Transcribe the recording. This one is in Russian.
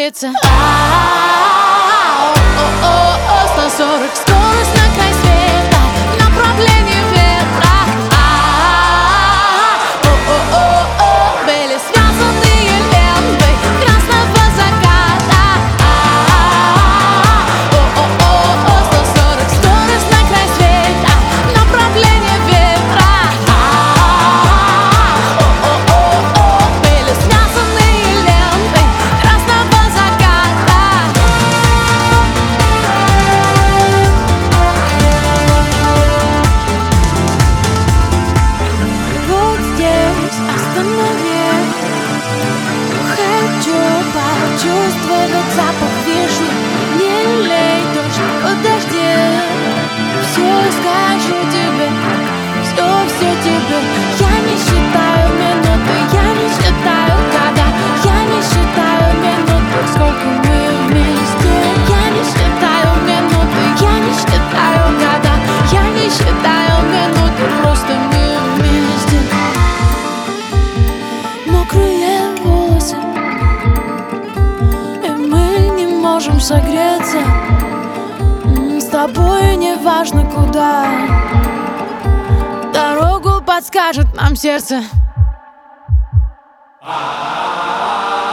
сердце. 140, скорость на край света, направление ветра. Были связанные лентой красного заката. 140, скорость на край света, направление ветра. Были связанные лентой красного заката. Вот здесь останови. Хочу почувствовать запах вишни. Не лей дождь, подожди. Все скажу тебе, все тебе. Я не считаю минуты, я не считаю года. Я не считаю минуты, сколько мы вместе. Я не считаю минуты, я не считаю года. Я не считаю минуты, просто мы вместе. Мокрые волосы, и мы не можем согреться. С тобой не важно куда, дорогу подскажет нам сердце.